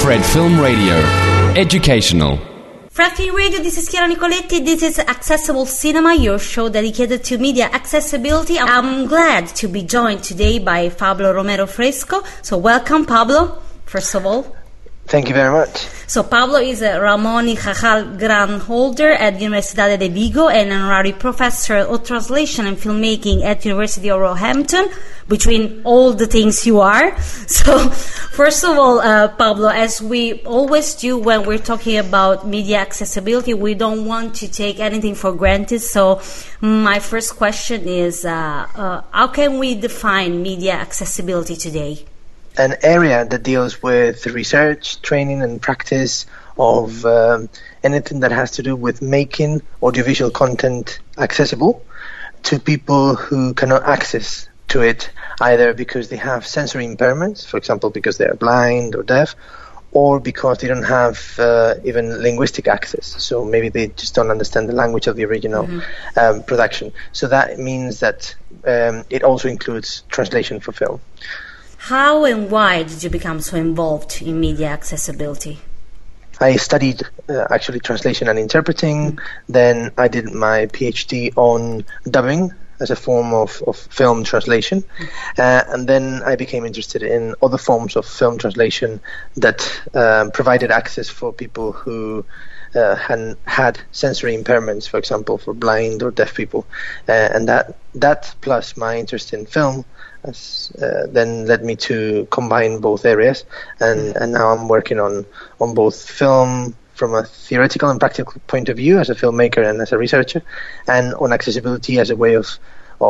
Fred Film Radio. Educational. Fred Film Radio, this is Chiara Nicoletti. This is Accessible Cinema, your show dedicated to media accessibility. I'm glad to be joined today by Pablo Romero Fresco. So welcome, Pablo, first of all. Thank you very much. So Pablo is a Ramon y Cajal grant holder at Universidad de Vigo and an honorary professor of translation and filmmaking at University of Roehampton, between all the things you are. So first of all, Pablo, as we always do when we're talking about media accessibility, we don't want to take anything for granted. So my first question is, how can we define media accessibility today? An area that deals with research, training and practice of anything that has to do with making audiovisual content accessible to people who cannot access to it, either because they have sensory impairments, for example, because they are blind or deaf, or because they don't have even linguistic access. So maybe they just don't understand the language of the original production. So that means that it also includes translation for film. How and why did you become so involved in media accessibility? I studied actually translation and interpreting. Then I did my PhD on dubbing as a form of film translation. And then I became interested in other forms of film translation that provided access for people who had sensory impairments, for example, for blind or deaf people. And that plus my interest in film then led me to combine both areas, and now I'm working on both film from a theoretical and practical point of view as a filmmaker and as a researcher, and on accessibility as a way of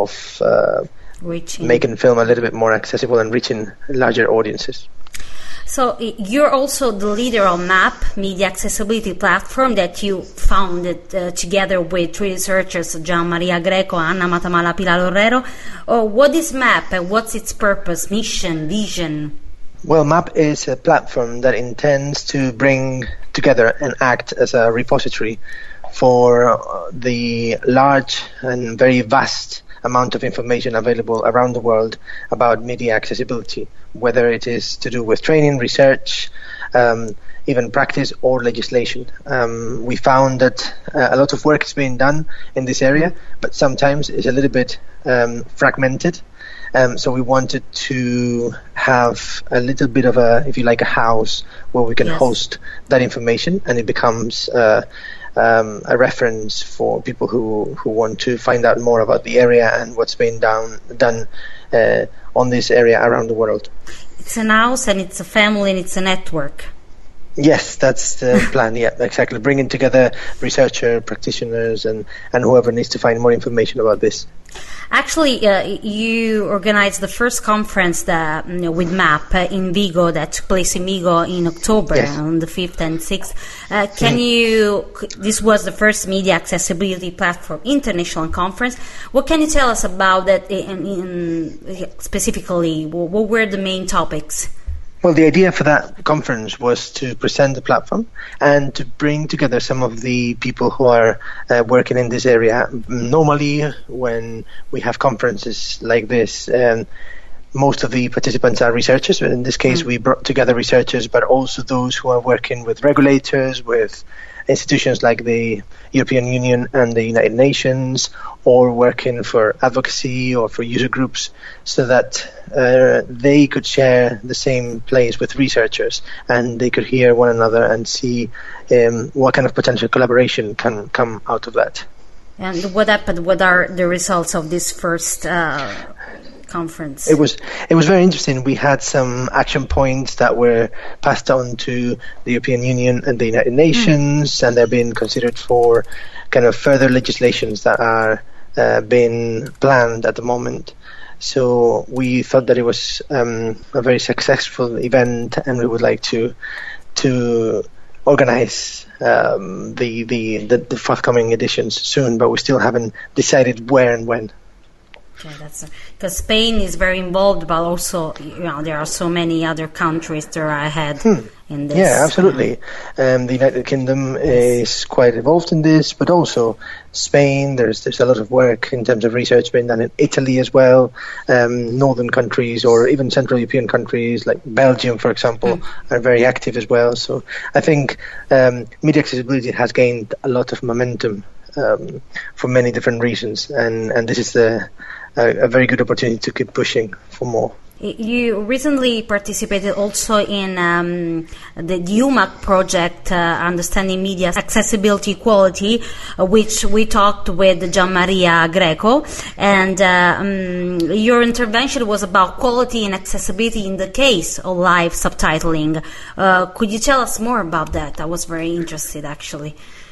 making film a little bit more accessible and reaching larger audiences. So you're also the leader of MAP, Media Accessibility Platform, that you founded together with three researchers, Gian Maria Greco, Anna Matamala, Pilar Herrero. What is MAP and what's its purpose, mission, vision? Well, MAP is a platform that intends to bring together and act as a repository for the large and very vast amount of information available around the world about media accessibility, whether it is to do with training, research, even practice or legislation. We found that a lot of work is being done in this area, but sometimes it's a little bit fragmented. So we wanted to have a little bit of a house where we can host that information, and it becomes a reference for people who want to find out more about the area and what's being done on this area around the world. It's an house and it's a family and it's a network. Yes, that's the plan. Yeah, exactly. Bringing together researchers, practitioners, and whoever needs to find more information about this. Actually, you organized the first conference with MAP in Vigo that took place in Vigo in October on the 5th and 6th. This was the first media accessibility platform international conference. What can you tell us about that specifically? What were the main topics? Well, the idea for that conference was to present the platform and to bring together some of the people who are working in this area. Normally, when we have conferences like this, most of the participants are researchers. But in this case, we brought together researchers, but also those who are working with regulators, with institutions like the European Union and the United Nations, or working for advocacy or for user groups, so that they could share the same place with researchers and they could hear one another and see what kind of potential collaboration can come out of that. And what happened? What are the results of this first conference? It was very interesting. We had some action points that were passed on to the European Union and the United Nations, and they're being considered for kind of further legislations that are being planned at the moment. So we thought that it was a very successful event, and we would like to organize the forthcoming editions soon, but we still haven't decided where and when. Okay, that's because Spain is very involved, but also there are so many other countries that are ahead in this. Yeah, absolutely. The United Kingdom is quite involved in this, but also Spain. There's a lot of work in terms of research being done in Italy as well. Northern countries or even Central European countries like Belgium, for example, are very active as well. So I think media accessibility has gained a lot of momentum for many different reasons, and this is a very good opportunity to keep pushing for more. You recently participated also in the UMAC project, Understanding Media Accessibility Equality, which we talked with Gian Maria Greco, and your intervention was about quality and accessibility in the case of live subtitling. Could you tell us more about that? I was very interested, actually.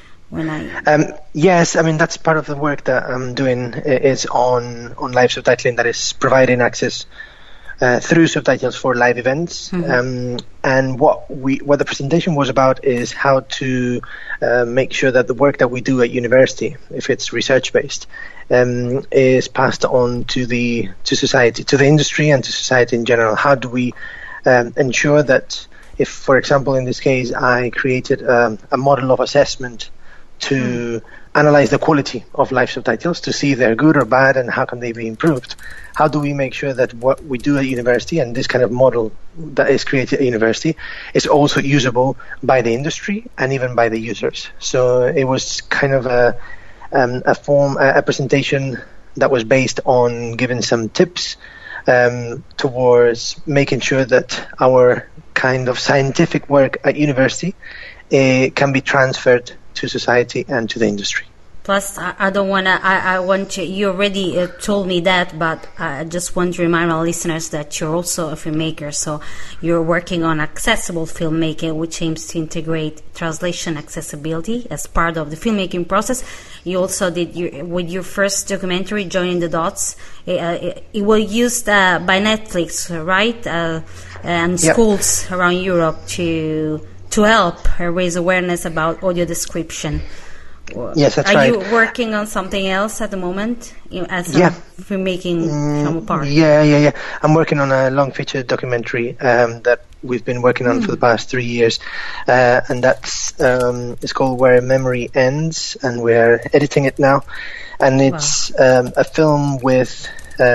Yes, I mean that's part of the work that I'm doing is on live subtitling, that is providing access through subtitles for live events. And what the presentation was about is how to make sure that the work that we do at university, if it's research based, is passed on to society, to the industry, and to society in general. How do we ensure that if, for example, in this case, I created a model of assessment to analyze the quality of live subtitles to see if they're good or bad and how can they be improved. How do we make sure that what we do at university and this kind of model that is created at university is also usable by the industry and even by the users? So it was kind of a presentation that was based on giving some tips towards making sure that our kind of scientific work at university can be transferred to society and to the industry. Plus, I don't want to, I want to, you already told me that, but I just want to remind our listeners that you're also a filmmaker, so you're working on accessible filmmaking, which aims to integrate translation accessibility as part of the filmmaking process. You also did, with your first documentary, Joining the Dots, it was used by Netflix, right? And schools around Europe to help raise awareness about audio description. Yes, that's right. Are you working on something else at the moment as a filmmaking counterpart? Yeah. I'm working on a long feature documentary that we've been working on for the past 3 years, and that's it's called Where Memory Ends, and we're editing it now. And it's a film with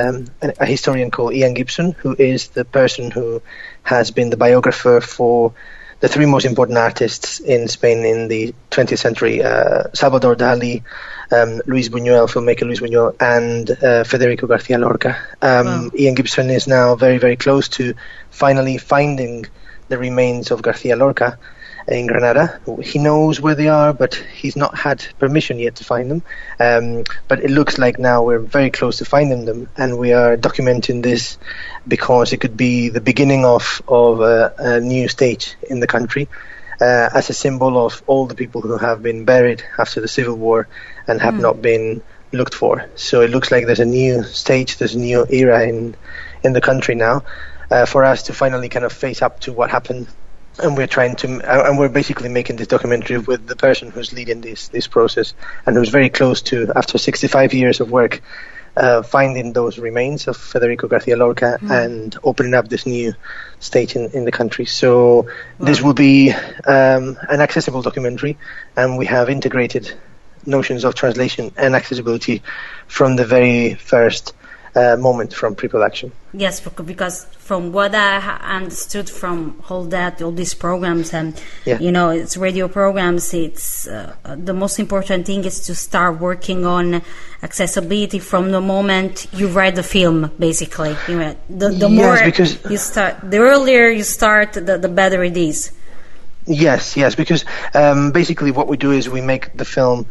a historian called Ian Gibson, who is the person who has been the biographer for the three most important artists in Spain in the 20th century, Salvador Dali, Luis Buñuel, filmmaker Luis Buñuel, and Federico García Lorca. Ian Gibson is now very, very close to finally finding the remains of García Lorca in Granada. He knows where they are, but he's not had permission yet to find them. But it looks like now we're very close to finding them, and we are documenting this because it could be the beginning of a new stage in the country, as a symbol of all the people who have been buried after the Civil War and have not been looked for. So it looks like there's a new stage, there's a new era in the country now, for us to finally kind of face up to what happened. And we're trying to, and we're basically making this documentary with the person who's leading this process and who's very close to, after 65 years of work, finding those remains of Federico García Lorca and opening up this new stage in the country. So this will be an accessible documentary, and we have integrated notions of translation and accessibility from the very first moment from pre-production. Yes, because from what I understood from all these programs and it's radio programs, it's the most important thing is to start working on accessibility from the moment you write the film. Basically, the more you start, the earlier you start, the better it is. Yes, because basically what we do is we make the film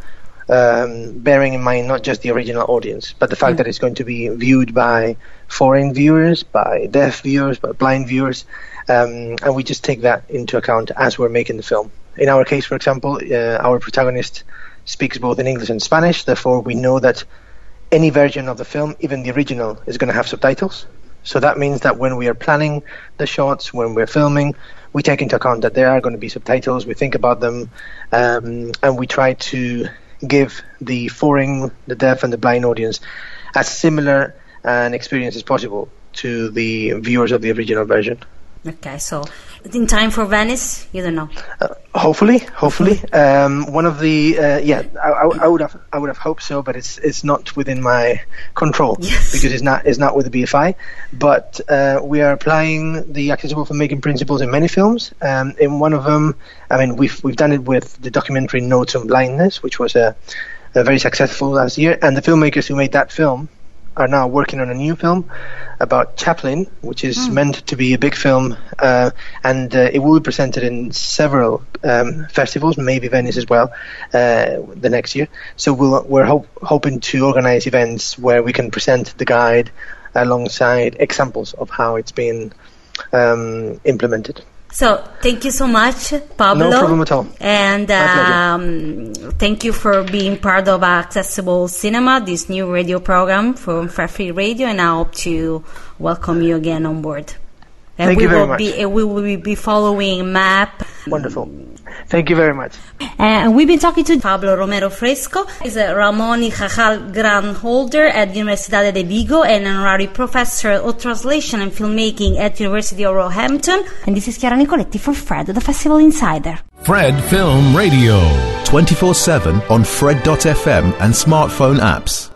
bearing in mind not just the original audience, but the fact that it's going to be viewed by foreign viewers, by deaf viewers, by blind viewers, and we just take that into account as we're making the film. In our case, for example, our protagonist speaks both in English and Spanish, therefore we know that any version of the film, even the original, is going to have subtitles. So that means that when we are planning the shots, when we're filming, we take into account that there are going to be subtitles, we think about them, and we try to give the foreign, the deaf and the blind audience as similar an experience as possible to the viewers of the original version. Okay, so in time for Venice, you don't know. Hopefully. One of the I would have hoped so, but it's not within my control because it's not with the BFI. But we are applying the accessible filmmaking principles in many films. In one of them, we've done it with the documentary Notes on Blindness, which was a very successful last year, and the filmmakers who made that film are now working on a new film about Chaplin, which is meant to be a big film, and it will be presented in several festivals, maybe Venice as well, the next year. So we're hoping to organize events where we can present the guide alongside examples of how it's been implemented. So thank you so much, Pablo. No problem at all. And thank you for being part of Accessible Cinema, this new radio program from Fair Free Radio, and I hope to welcome you again on board. And thank you very much. We will be following MAP. Wonderful. Thank you very much. And we've been talking to Pablo Romero Fresco. He's a Ramon y Cajal grant holder at Universidad de Vigo and an honorary professor of translation and filmmaking at University of Roehampton. And this is Chiara Nicoletti for Fred, the Festival Insider. Fred Film Radio. 24/7 on Fred.fm and smartphone apps.